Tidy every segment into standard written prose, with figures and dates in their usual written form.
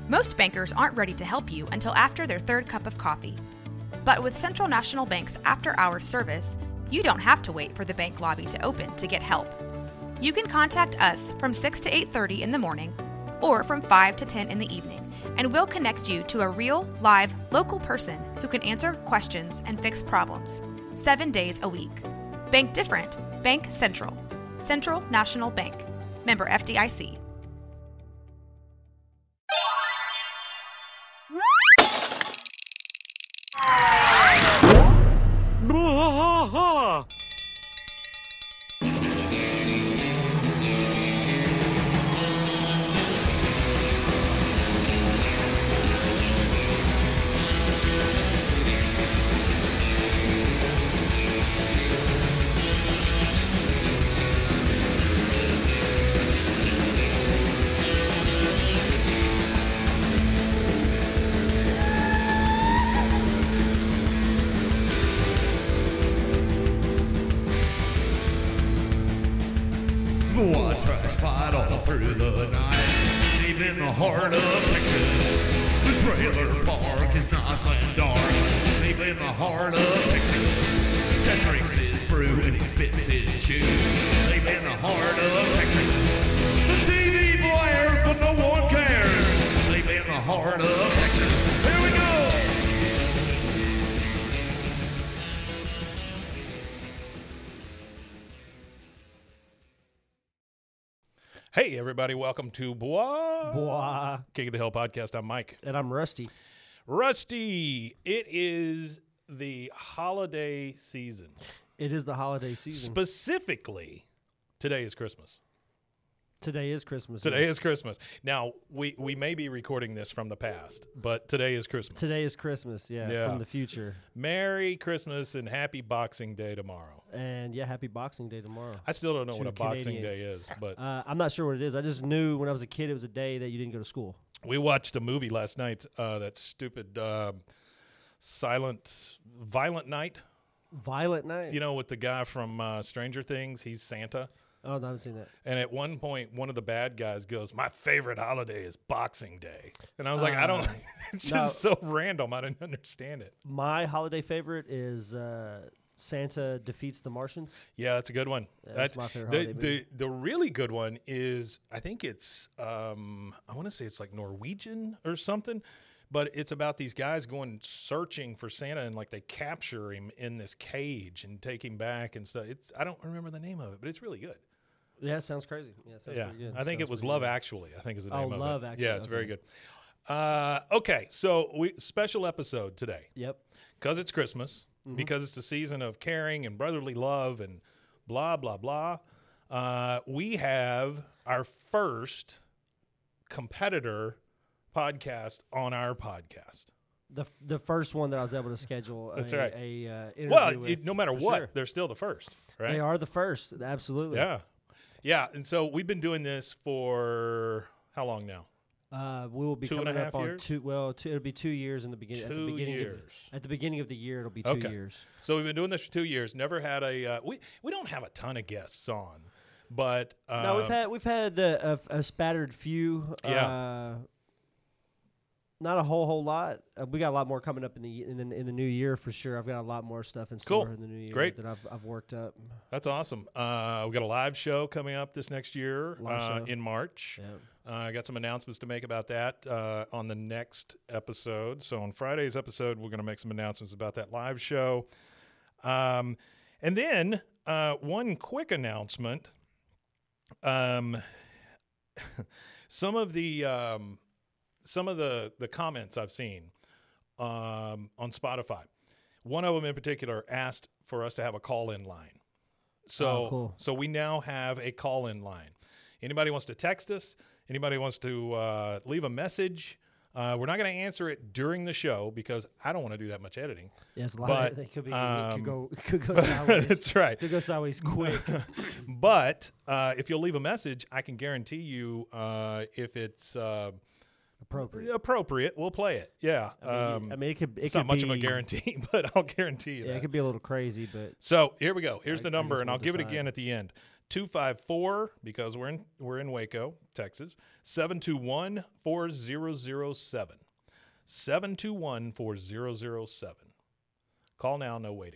Most bankers aren't ready to help you until after their third cup of coffee. But with Central National Bank's after-hours service, you don't have to wait for the bank lobby to open to get help. You can contact us from 6 to 8:30 in the morning or from 5 to 10 in the evening, and we'll connect you to a real, live, local person who can answer questions and fix problems 7 days a week. Bank different. Bank Central. Central National Bank. Member FDIC. Through the night, deep in the heart of Texas, the trailer park is nice and dark. Deep in the heart of Texas, that drinks his brew and he spits his chew. Deep in the heart of Texas, the TV blares but no one cares. Deep in the heart of Texas, here we go. Hey, everybody. Welcome to Bois. King of the Hill podcast. I'm Mike. And I'm Rusty. Rusty, it is the holiday season. It is the holiday season. Specifically, today is Christmas. Today is Christmas. Today is Christmas. Now, we may be recording this from the past, but today is Christmas. Today is Christmas, yeah, from the future. Merry Christmas and happy Boxing Day tomorrow. And, yeah, happy Boxing Day tomorrow. I still don't know what a Boxing Day is, but I'm not sure what it is. I just knew when I was a kid it was a day that you didn't go to school. We watched a movie last night, that stupid Violent Night. Violent Night? You know, with the guy from Stranger Things. He's Santa. Oh, no, I haven't seen that. And at one point, one of the bad guys goes, "My favorite holiday is Boxing Day." And I was like, I don't, it's just so random. I didn't understand it. My holiday favorite is Santa Defeats the Martians. Yeah, that's a good one. Yeah, that's my favorite holiday movie. The really good one is, I think it's, I want to say it's like Norwegian or something. But it's about these guys going searching for Santa, and like they capture him in this cage and take him back and stuff. I don't remember the name of it, but it's really good. Yeah, it sounds crazy. Yeah, it sounds pretty good. I think it was Love Actually. I think is the name of it. Love Actually. Yeah, it's very good. Okay, so special episode today. Yep. Because it's Christmas, because it's the season of caring and brotherly love and blah, blah, blah. We have our first competitor podcast on our podcast. The first one that I was able to schedule. That's right. Interview with, no matter what, sure. They're still the first, right? They are the first, absolutely. Yeah. And so we've been doing this for how long now? We will be coming up on years? it'll be 2 years in the beginning. At the beginning of the year, it'll be 2 years. So we've been doing this for 2 years. Never had a we don't have a ton of guests on, but no, we've had a spattered few. Not a whole lot. We got a lot more coming up in the new year for sure. I've got a lot more stuff in store in the new year that I've worked up. That's awesome. We got a live show coming up this next year in March. Yeah. I got some announcements to make about that on the next episode. So on Friday's episode, we're going to make some announcements about that live show. And then one quick announcement. Some of the comments I've seen on Spotify, one of them in particular asked for us to have a call-in line. So, cool. So we now have a call-in line. Anybody wants to text us, anybody wants to leave a message, we're not going to answer it during the show because I don't want to do that much editing. Yeah, it's a lot. It could go sideways. That's right. It could go sideways quick. But if you'll leave a message, I can guarantee you if it's appropriate, we'll play it. Yeah. It's not much of a guarantee, but I'll guarantee you that. It could be a little crazy, but so here we go. Here's the number, and I'll give it again at the end. 254, because we're in Waco, Texas, 721-4007. 721-4007. Call now, no waiting.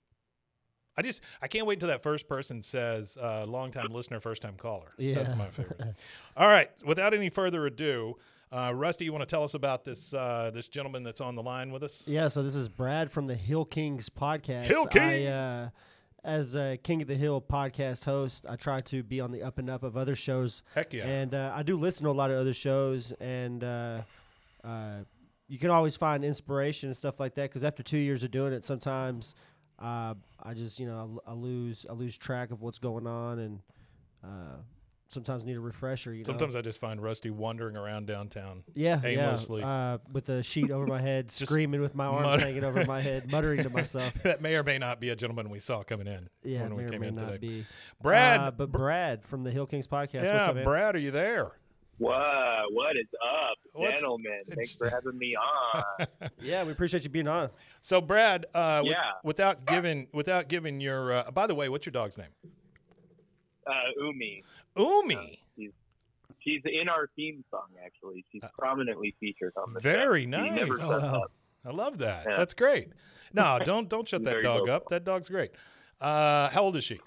I can't wait until that first person says long-time listener, first-time caller. Yeah. That's my favorite. All right. Without any further ado, Rusty, you want to tell us about this gentleman that's on the line with us? Yeah, so this is Brad from the Hill Kings podcast. Hill Kings! As a King of the Hill podcast host, I try to be on the up and up of other shows. Heck yeah. And I do listen to a lot of other shows, and you can always find inspiration and stuff like that, because after 2 years of doing it, sometimes I just, I lose track of what's going on, and sometimes need a refresher. Sometimes I just find Rusty wandering around downtown aimlessly. With a sheet over my head, screaming with my arms hanging over my head, muttering to myself. That may or may not be a gentleman we saw coming in. Yeah, when we may or came may in not today. be. Brad. But Brad from the Hill Kings podcast. Yeah, what's up, man? Brad, are you there? What is up, gentlemen? Thanks for having me on. Yeah, we appreciate you being on. So, Brad, without giving your by the way, what's your dog's name? Umi. Umi. She's in our theme song, actually. She's prominently featured on the very show. Nice. She never shuts up. I love that. Yeah. That's great. No, don't shut that Very dog vocal. up. That dog's great. How old is she?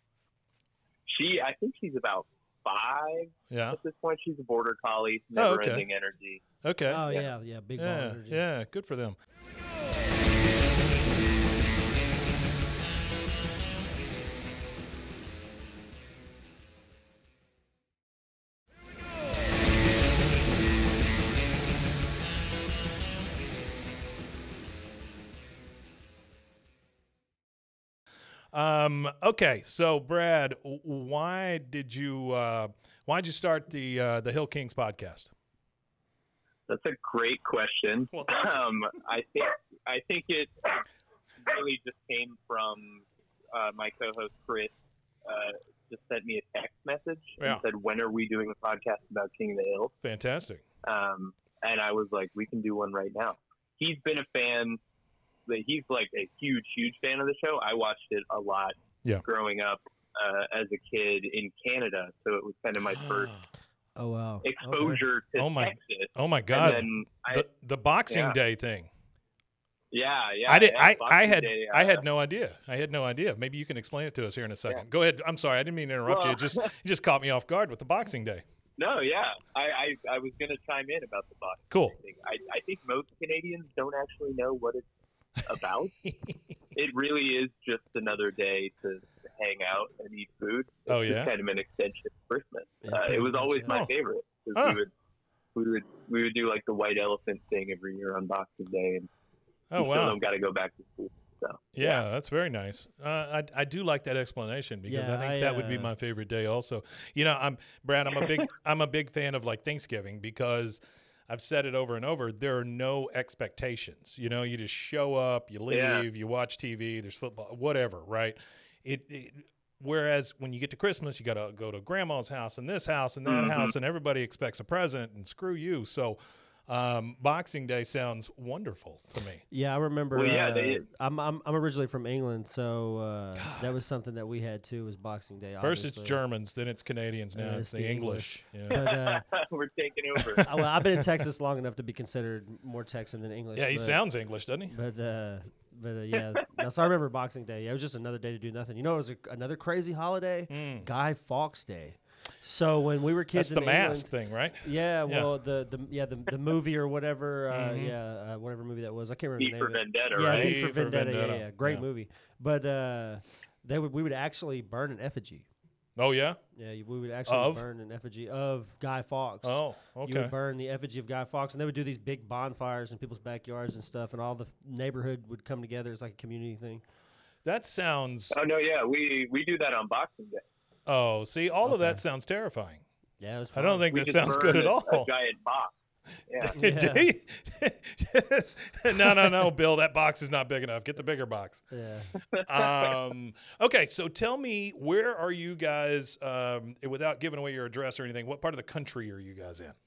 I think she's about 5 Yeah. at this point. She's a border collie, Oh, never-ending energy. Okay. Oh, yeah, big ball energy. Yeah, good for them. Okay, so Brad, why'd you start the Hill Kings podcast? That's a great question. Well, I think it really just came from my co-host Chris. Just sent me a text message and said, "When are we doing a podcast about King of the Hill?" Fantastic. And I was like, "We can do one right now." He's been a fan. He's like a huge fan of the show. I watched it a lot growing up as a kid in Canada, so it was kind of my first exposure to Texas. Oh my God! And the Boxing Day thing. Yeah. I had no idea. Maybe you can explain it to us here in a second. Yeah. Go ahead. I'm sorry, I didn't mean to interrupt you. You just caught me off guard with the Boxing Day. No, yeah. I was going to chime in about the Boxing Cool. Day thing. I think most Canadians don't actually know what it's about. It really is just another day to hang out and eat food. It's just kind of an extension of Christmas. It was always my favorite, because we would do like the white elephant thing every year on Boxing Day, and still don't got to go back to school. So yeah, that's very nice. I do like that explanation, because I think that would be my favorite day also. Brad, I'm a big fan of like Thanksgiving, because I've said it over and over, there are no expectations. You just show up, you leave, you watch TV, there's football, whatever, right? Whereas when you get to Christmas, you got to go to grandma's house and this house and that house, and everybody expects a present, and screw you. So Boxing Day sounds wonderful to me. Yeah, I remember. I'm originally from England, so that was something that we had too. Was Boxing Day. First obviously. it's Germans, then it's Canadians, now it's the English. Yeah. But, we're taking over. Well, I've been in Texas long enough to be considered more Texan than English. Yeah, he sounds English, doesn't he? But yeah. So I remember Boxing Day. Yeah, it was just another day to do nothing. It was another crazy holiday, Guy Fawkes Day. So when we were kids, that's in the England, mask thing, right? Yeah, well, the movie or whatever, whatever movie that was, I can't remember the name. Vendetta, yeah, right? V for Vendetta, yeah, great movie. But we would actually burn an effigy. Oh yeah. Yeah, we would actually burn an effigy of Guy Fawkes. Oh, okay. You would burn the effigy of Guy Fawkes, and they would do these big bonfires in people's backyards and stuff, and all the neighborhood would come together. It's like a community thing. That sounds. Oh no, yeah, we do that on Boxing Day. Oh, see, all of that sounds terrifying. Yeah, it was fun. I don't think that sounds good at all. A giant box. Yeah. No, Bill, that box is not big enough. Get the bigger box. Yeah. Okay, so tell me, where are you guys, without giving away your address or anything, what part of the country are you guys in?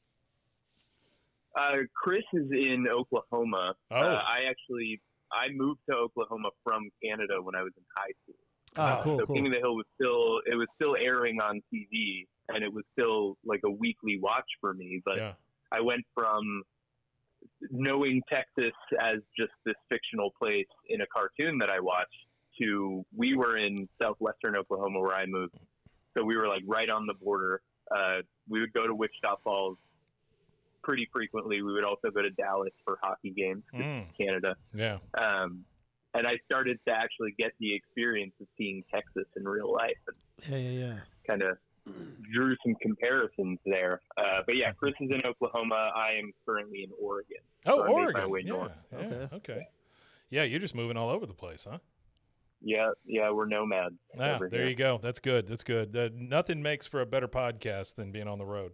Chris is in Oklahoma. Oh. I moved to Oklahoma from Canada when I was in high school. Cool. King of the Hill was still airing on TV, and it was still like a weekly watch for me. But I went from knowing Texas as just this fictional place in a cartoon that I watched to we were in southwestern Oklahoma where I moved. So we were like right on the border. We would go to Wichita Falls pretty frequently. We would also go to Dallas for hockey games, Canada. Yeah. And I started to actually get the experience of seeing Texas in real life. And kind of drew some comparisons there. But yeah, Chris is in Oklahoma. I am currently in Oregon. Oh, so Oregon. I made my way north. Okay. Yeah, you're just moving all over the place, huh? Yeah, we're nomads. There here. You go. That's good. Nothing makes for a better podcast than being on the road.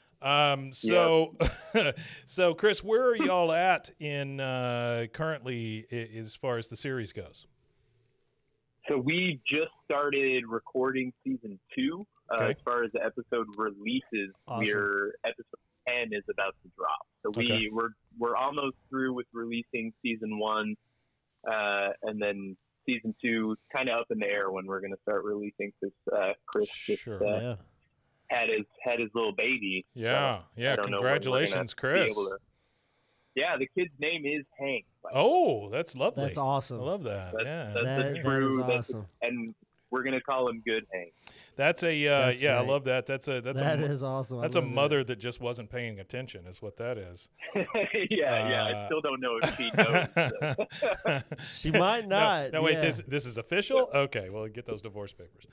So Chris, where are y'all at in currently as far as the series goes? So we just started recording season 2. As far as the episode releases, episode 10 is about to drop. So we're almost through with releasing season 1, and then season 2 kind of up in the air when we're going to start releasing because Chris just had his little baby. Yeah, congratulations, Chris. Yeah, the kid's name is Hank. Oh, that's lovely. That's awesome. I love that. That is awesome. And we're going to call him Good Hank. That's I love that. That is awesome. That's a mother that just wasn't paying attention is what that is. I still don't know if she knows. She might not. No, wait, this is official? Okay, well, get those divorce papers.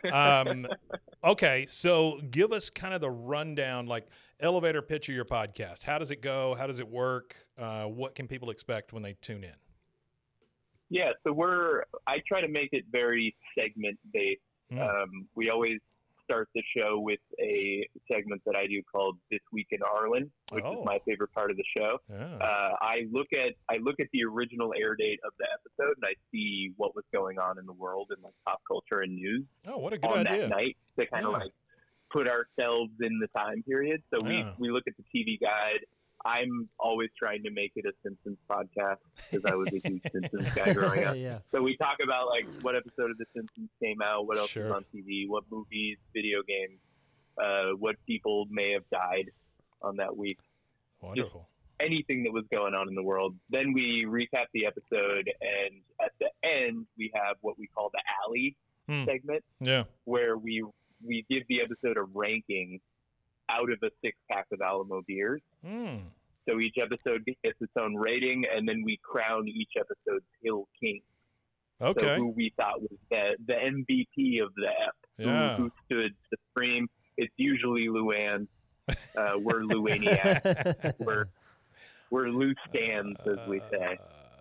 Okay, so give us kind of the rundown, like elevator pitch of your podcast. How does it go? How does it work? What can people expect when they tune in? Yeah, so I try to make it very segment-based. We always start the show with a segment that I do called This Week in Arlen, which is my favorite part of the show. I look at the original air date of the episode, and I see what was going on in the world in like pop culture and news. Oh, what a good on idea! That night to kind of like put ourselves in the time period. So we look at the TV guide. I'm always trying to make it a Simpsons podcast because I was a huge Simpsons guy growing up. So we talk about like what episode of The Simpsons came out, what else was on TV, what movies, video games, what people may have died on that week. Wonderful. Just anything that was going on in the world. Then we recap the episode, and at the end we have what we call the Alley segment, where we give the episode a ranking out of a 6-pack of Alamo beers. So each episode gets its own rating, and then we crown each episode's Hill King. Okay. So who we thought was the MVP of the ep, who stood supreme. It's usually Luann. We're Luaniacs. we're loose stands, as we say.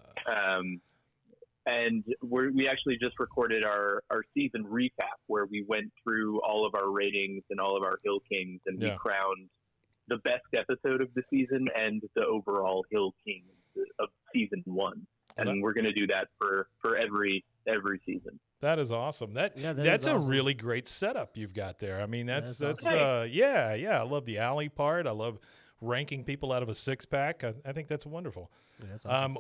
And we actually just recorded our season recap where we went through all of our ratings and all of our Hill Kings, and we crowned the best episode of the season and the overall Hill King of season 1. And we're going to do that for every season. That is awesome. That's awesome. A really great setup you've got there. I mean, that's awesome. I love the alley part. I love ranking people out of a 6-pack. I think that's wonderful. Yeah, that's awesome.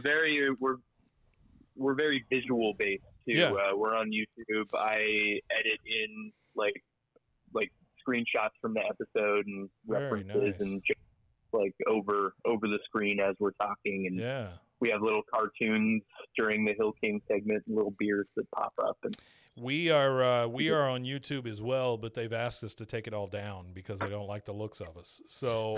We're very visual based too. We're on YouTube. I edit in like screenshots from the episode and references and just like over the screen as we're talking. And we have little cartoons during the Hill King segment, and little beers that pop up. And we are on YouTube as well, but they've asked us to take it all down because they don't like the looks of us. So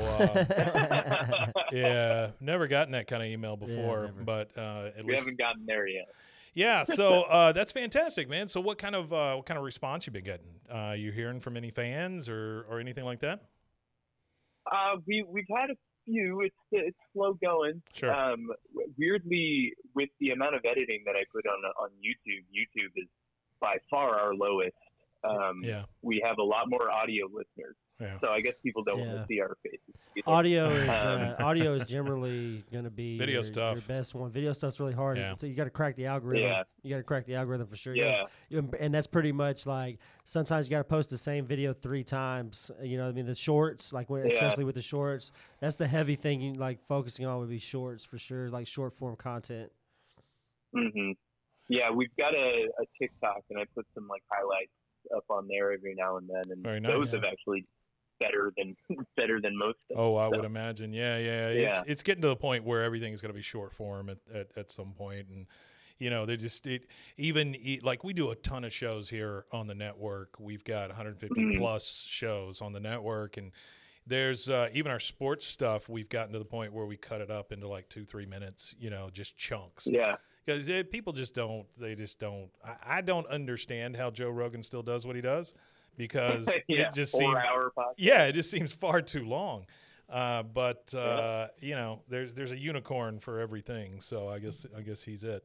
never gotten that kind of email before, but at we haven't gotten there yet. Yeah, so that's fantastic, man. So what kind of response you been getting? You hearing from any fans or anything like that? We've had a few. It's slow going. Sure. Weirdly, with the amount of editing that I put on YouTube is by far our lowest. We have a lot more audio listeners. So I guess people don't want to see our faces. Audio is generally going to be video stuff. Your best one. Video stuff's really hard. So you got to crack the algorithm. You got to crack the algorithm for sure. And that's pretty much like sometimes you got to post the same video 3 times. You know what I mean? The shorts, especially with the shorts, that's the heavy thing you like focusing on would be shorts for sure, like short form content. Mm-hmm. Yeah, we've got a TikTok, and I put some like highlights up on there every now and then, and Very nice. those have actually better than most of them. Oh, I would imagine. Yeah. It's getting to the point where everything's going to be short form at some point, and they just like we do a ton of shows here on the network. We've got 150 plus shows on the network, and there's even our sports stuff. We've gotten to the point where we cut it up into like 2-3 minutes, just chunks. Yeah. Because people just don't. I don't understand how Joe Rogan still does what he does, because it just seems 4-hour podcast. Yeah, it just seems far too long. But there's a unicorn for everything. So I guess he's it.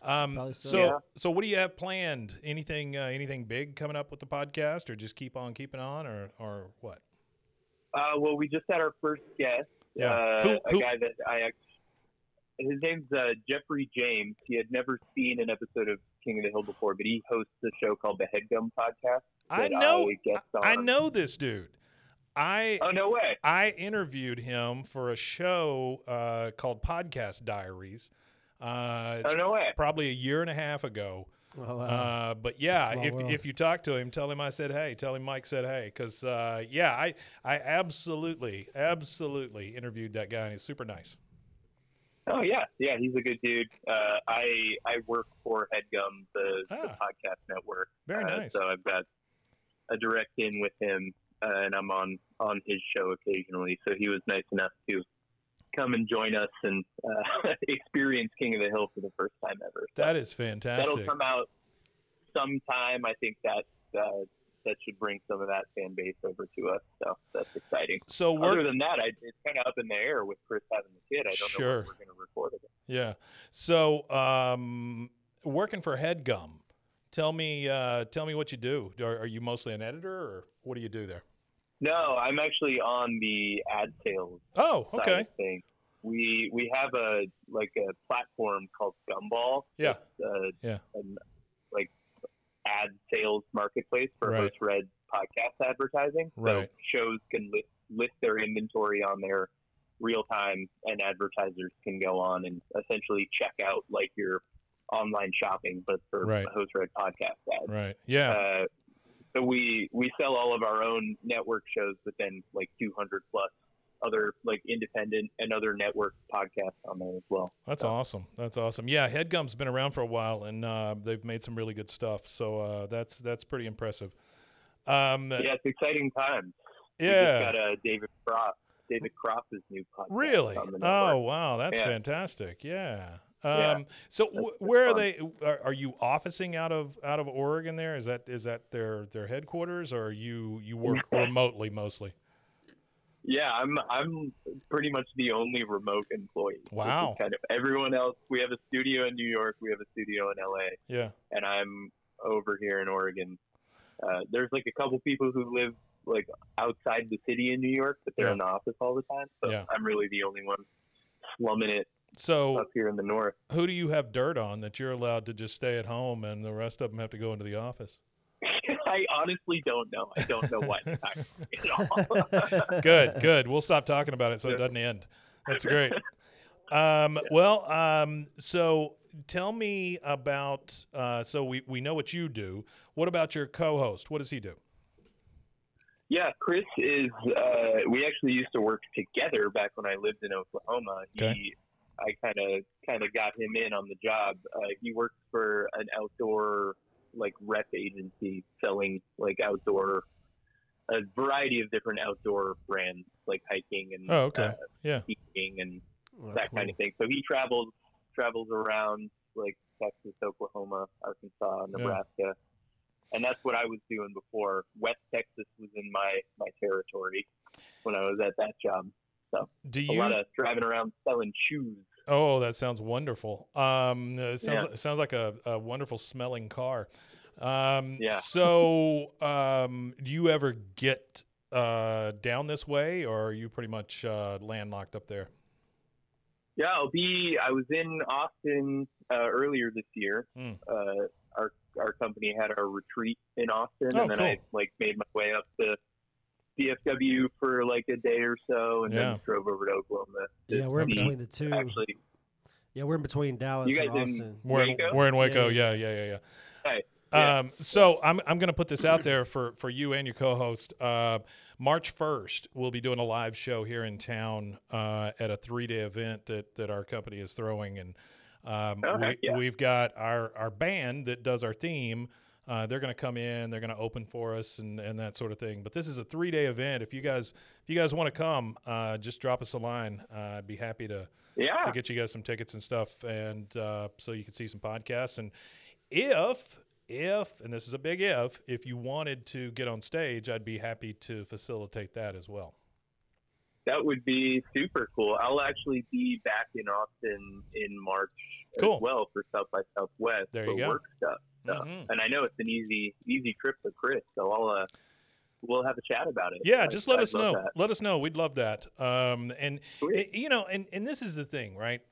So what do you have planned? Anything big coming up with the podcast, or just keep on keeping on, or what? Well, we just had our first guest. Yeah. A guy that his name's Jeffrey James. He had never seen an episode of King of the Hill before, but he hosts a show called the Headgum Podcast. I know this dude. Oh, no way. I interviewed him for a show called Podcast Diaries. No way. Probably a year and a half ago. Oh, wow. But yeah, if you talk to him, tell him I said hey. Tell him Mike said hey, because I absolutely interviewed that guy, and he's super nice. Oh yeah, he's a good dude. I work for Headgum, the podcast network. Very nice. So I've got a direct in with him, and I'm on his show occasionally. So he was nice enough to come and join us and experience King of the Hill for the first time ever. So that is fantastic. That'll come out sometime. I think that should bring some of that fan base over to us. So that's exciting. So other than that, it's kind of up in the air with Chris having the kid. I don't know when we're going to record it. Yeah. So working for Headgum, tell me what you do. Are you mostly an editor, or what do you do there? No, I'm actually on the ad sales. Oh, okay. Side of things. We have a platform called Gumball. Yeah. An ad sales marketplace for host-read podcast advertising. Right. So shows can list their inventory on there real time, and advertisers can go on and essentially check out like your online shopping, but for a host-read podcast ad. Right. Yeah. So we sell all of our own network shows, but then like 200 plus other like independent and other network podcasts on there as well. That's awesome. Yeah, Headgum's been around for a while, and they've made some really good stuff. So that's pretty impressive. It's exciting times. Yeah. We just got David Cross. David Cross's new podcast. Really? On the network. Oh wow, that's fantastic. Yeah. So where are they? Are you officing out of Oregon? There is that their headquarters, or you work remotely mostly? Yeah, I'm pretty much the only remote employee. Wow. Kind of everyone else. We have a studio in New York. We have a studio in LA. Yeah. And I'm over here in Oregon. There's like a couple people who live like outside the city in New York, but they're in the office all the time. So I'm really the only one slumming it. So up here in the north. Who do you have dirt on that you're allowed to just stay at home and the rest of them have to go into the office? I honestly don't know. I don't know why it's not at all. Good. We'll stop talking about it so it doesn't end. That's great. So tell me about, so we know what you do. What about your co-host? What does he do? Yeah, Chris is, we actually used to work together back when I lived in Oklahoma. Okay. I kind of got him in on the job. He works for an outdoor like rep agency selling like a variety of different outdoor brands like hiking and skiing and that kind of thing. So he travels around like Texas, Oklahoma, Arkansas, Nebraska, and that's what I was doing before. West Texas was in my territory when I was at that job. So a lot of driving around selling shoes. Oh, that sounds wonderful. It sounds like a wonderful smelling car. So do you ever get down this way, or are you pretty much landlocked up there? Yeah, I was in Austin earlier this year. Our company had our retreat in Austin, and then cool. I made my way up to DFW for like a day or so, and then drove over to Oklahoma. We're in between the two. Actually, Yeah, we're in between Dallas and Austin. We're in Waco. Yeah. Hey. Yeah. So I'm going to put this out there for you and your co-host. March 1st, we'll be doing a live show here in town at a 3-day event that our company is throwing, and we've got our band that does our theme. They're going to come in, they're going to open for us, and that sort of thing. But this is a 3-day event. If you guys want to come, just drop us a line. I'd be happy to get you guys some tickets and stuff, and so you can see some podcasts. And if, and this is a big if you wanted to get on stage, I'd be happy to facilitate that as well. That would be super cool. I'll actually be back in Austin in March as well for South by Southwest for work stuff. So, and I know it's an easy trip for Chris, so we'll have a chat about it. Yeah, just let us know. That. Let us know. We'd love that. And this is the thing, right?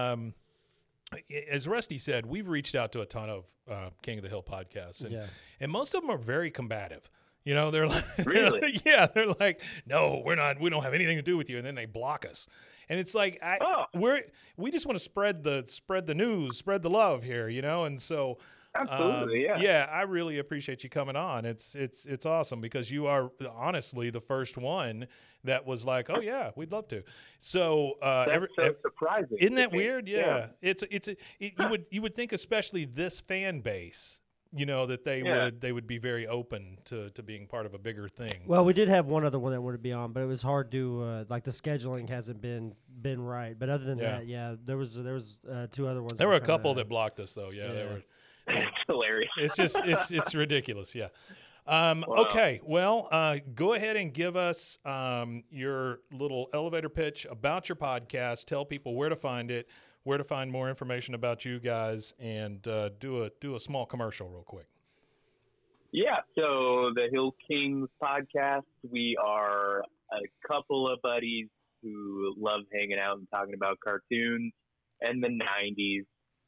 As Rusty said, we've reached out to a ton of King of the Hill podcasts, and most of them are very combative. You know, they're like, really? They're like, no, we don't have anything to do with you, and then they block us. And it's like, we just want to spread the news, spread the love here, you know, and so. Absolutely, yeah, I really appreciate you coming on. It's awesome because you are honestly the first one that was like, oh yeah, we'd love to. So that's so surprising. Isn't that weird? Yeah. You would think, especially this fan base, you know, that they would be very open to being part of a bigger thing. Well, we did have one other one that wanted to be on, but it was hard to like the scheduling hasn't been right. But other than that, there was 2 other ones. There were a couple that blocked us though. Yeah. They were. It's hilarious. It's just it's ridiculous. Yeah. Okay. Well, go ahead and give us your little elevator pitch about your podcast. Tell people where to find it, where to find more information about you guys, and do a small commercial real quick. Yeah. So the Hill Kings podcast, we are a couple of buddies who love hanging out and talking about cartoons and the 90s.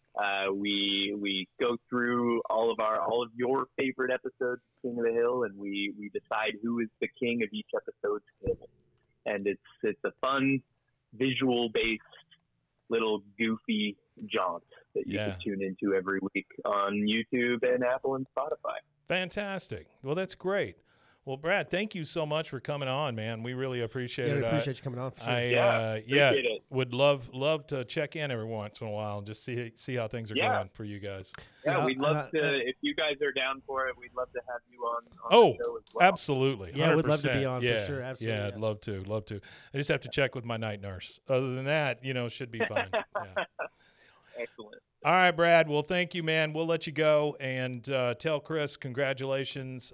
We go through all of your favorite episodes of King of the Hill, and we decide who is the king of each episode's kid. And it's a fun, visual-based, little goofy jaunt that you can tune into every week on YouTube and Apple and Spotify. Fantastic. Well, that's great. Well, Brad, thank you so much for coming on, man. We really appreciate it. We appreciate you coming on. For sure. Appreciate it. Would love to check in every once in a while and just see how things are going for you guys. Yeah, we'd love to. If you guys are down for it, we'd love to have you on the show as well. Absolutely. 100%. Yeah, we'd love to be on for sure. Absolutely. Yeah, I'd love to. I just have to check with my night nurse. Other than that, should be fine. Yeah. Excellent. All right, Brad. Well, thank you, man. We'll let you go and tell Chris congratulations.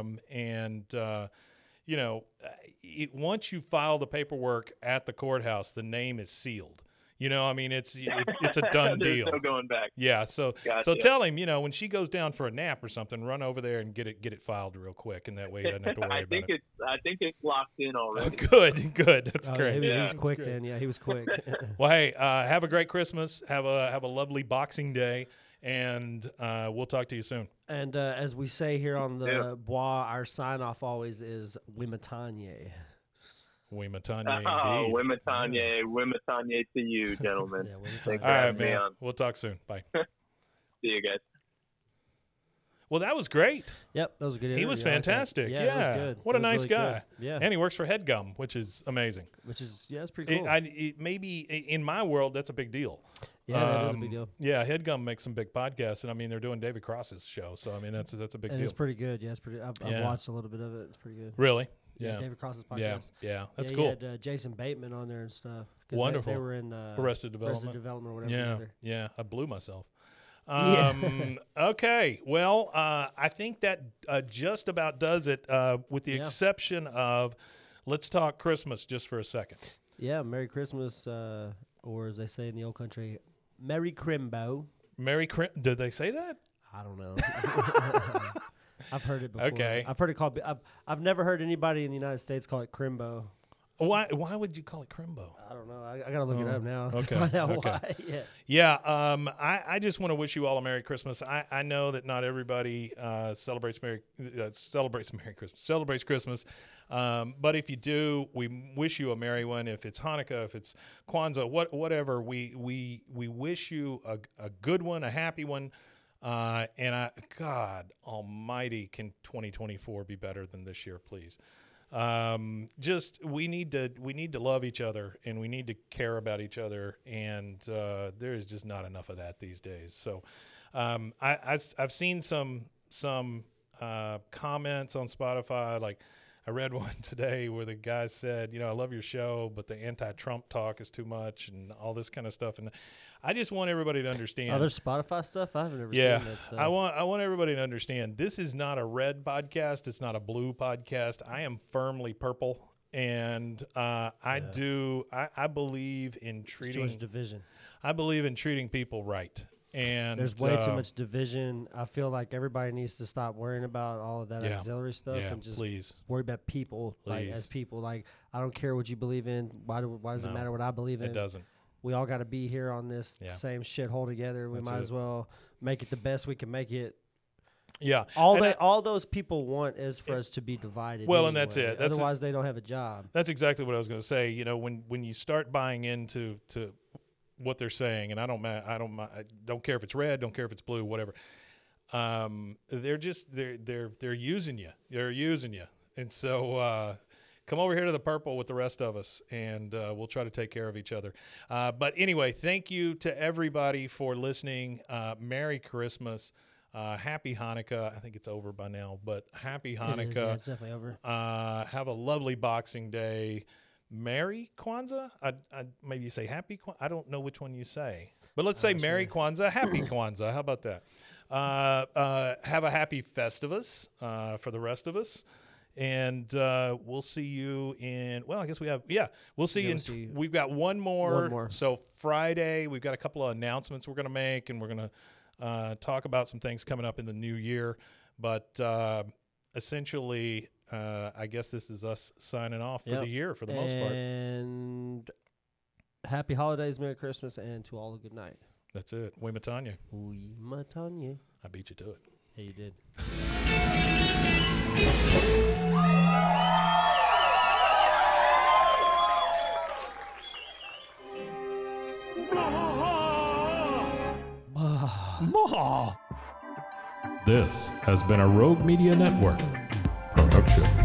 Once you file the paperwork at the courthouse, the name is sealed. It's a done deal. There's no going back. Yeah. So tell him, when she goes down for a nap or something, run over there and get it filed real quick, and that way he doesn't have to worry about it. I think it's locked in already. Good. That's great. He was quick then. Yeah, he was quick. Well, hey, have a great Christmas. Have a lovely Boxing Day, and we'll talk to you soon. And as we say here on the Bois, our sign off always is Wimatanye. Wimatanye, indeed. Wimatanye to you, gentlemen. All right, man. We'll talk soon. Bye. See you guys. Well, that was great. Yep, that was a good interview. He was fantastic. Yeah, it was good. What a nice guy. Good. Yeah. And he works for HeadGum, which is amazing. It's pretty cool. Maybe in my world, that's a big deal. Yeah, that is a big deal. Yeah, HeadGum makes some big podcasts, and they're doing David Cross's show, so that's a big deal. It's pretty good. Yeah, it's pretty. I've watched a little bit of it. It's pretty good. Really? Yeah, David Cross's podcast. Yeah, that's cool. He had Jason Bateman on there and stuff. Wonderful. They were in Arrested Development or whatever. Yeah, I blew myself. Okay, well, I think that just about does it, with the exception of let's talk Christmas just for a second. Yeah, Merry Christmas, or as they say in the old country, Merry Crimbo. Did they say that? I don't know. I've heard it before. Okay. I've heard it called. I've never heard anybody in the United States call it Crimbo. Why would you call it Crimbo? I don't know. I got to look it up now okay, to find out okay. why. Yeah. I just want to wish you all a Merry Christmas. I know that not everybody celebrates Christmas. But if you do, we wish you a merry one. If it's Hanukkah, if it's Kwanzaa, whatever, we wish you a good one, a happy one. And God Almighty, can 2024 be better than this year, please? We need to love each other, and we need to care about each other, and there is just not enough of that these days. So I've seen some comments on Spotify. Like, I read one today where the guy said, I love your show, but the anti-Trump talk is too much and all this kind of stuff. And I just want everybody to understand. Other Spotify stuff? I've never seen that stuff. I want everybody to understand this is not a red podcast. It's not a blue podcast. I am firmly purple. And I believe in treating. There's too much division. I believe in treating people right. And there's way too much division. I feel like everybody needs to stop worrying about all of that auxiliary stuff and just worry about people. Like, as people, like, I don't care what you believe in. Why does it matter what I believe in? It doesn't. We all got to be here on this same shithole together. We might as well make it the best we can make it. Yeah. All those people want is for us to be divided. Well, anyway. And that's it. Otherwise, they don't have a job. That's exactly what I was going to say. When you start buying into what they're saying, and I don't care if it's red, don't care if it's blue, whatever. They're using you. They're using you, and so come over here to the purple with the rest of us, and we'll try to take care of each other. But anyway, thank you to everybody for listening. Merry Christmas. Happy Hanukkah. I think it's over by now, but happy Hanukkah. It's definitely over. Have a lovely Boxing Day. Merry Kwanzaa? I'd maybe say Happy Kwanzaa. I don't know which one you say. But let's say Merry Kwanzaa, Happy Kwanzaa. How about that? Have a happy Festivus for the rest of us. And we'll see you I guess we'll see you we've got one more. So Friday, we've got a couple of announcements we're going to make, and we're going to talk about some things coming up in the new year. But essentially, I guess this is us signing off for the year for the most part. And happy holidays, Merry Christmas, and to all a good night. That's it. We Matanya. We Matanya. I beat you to it. Yeah, you did. This has been a Rogue Media Network production.